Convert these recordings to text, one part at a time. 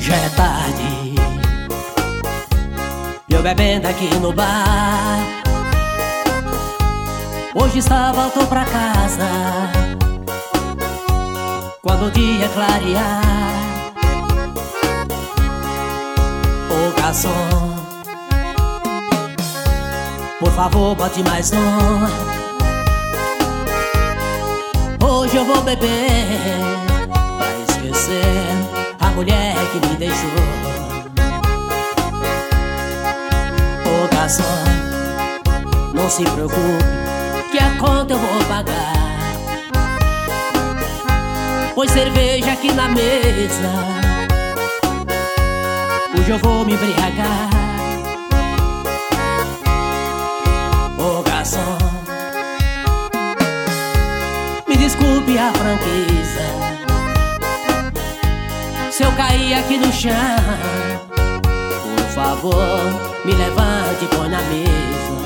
Já é tarde, eu bebendo aqui no bar. Hoje voltou pra casa quando o dia clarear. Ô garçom, por favor bote mais um. Hoje eu vou beber pra esquecer a mulher que me deixou. Ô garçom, não se preocupe que a conta eu vou pagar. Pois cerveja aqui na mesa, hoje eu vou me embriagar. Ô garçom, me desculpe a franqueza se eu cair aqui no chão. Por favor, me levante e põe na mesa,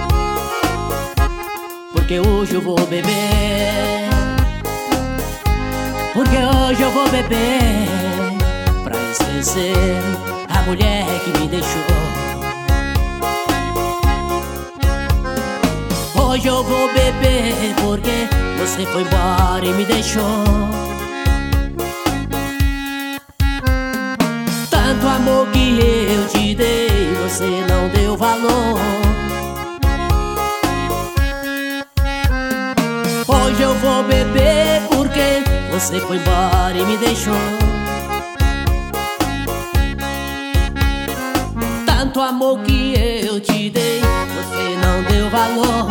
porque hoje eu vou beber. Porque hoje eu vou beber pra esquecer a mulher que me deixou. Hoje eu vou beber porque você foi embora e me deixou. Tanto amor que eu te dei, você não deu valor. Hoje eu vou beber porque você foi embora e me deixou. Tanto amor que eu te dei, você não deu valor.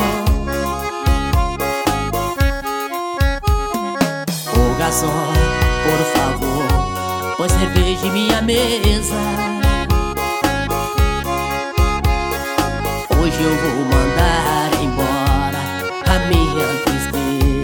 Ô garçom, por favor, põe cerveja em minha mesa. Hoje eu vou mandar embora a minha tristeza.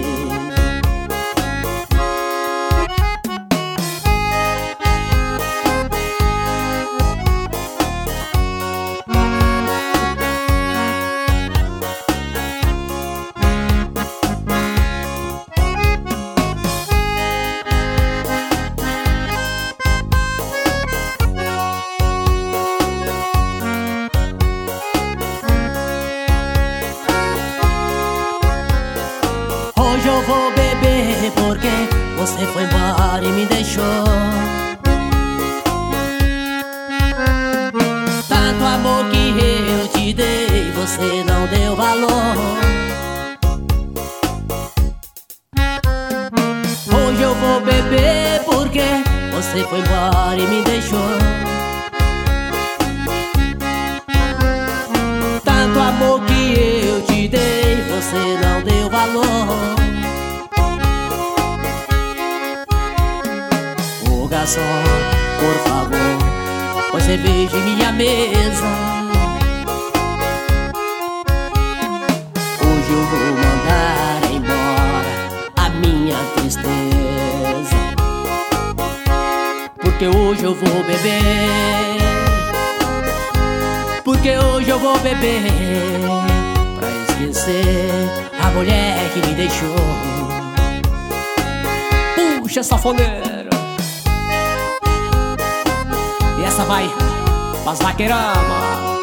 Hoje eu vou beber porque você foi embora e me deixou. Tanto amor que eu te dei, você não deu valor. Hoje eu vou beber porque você foi embora e me deixou. Tanto amor que eu te dei, você não deu valor. Ô garçom, por favor, põe cerveja em minha mesa. Hoje eu vou mandar embora a minha tristeza, porque hoje eu vou beber. Porque hoje eu vou beber pra esquecer a mulher que me deixou. Puxa, sanfoneiro, e essa vai pras vaqueirama.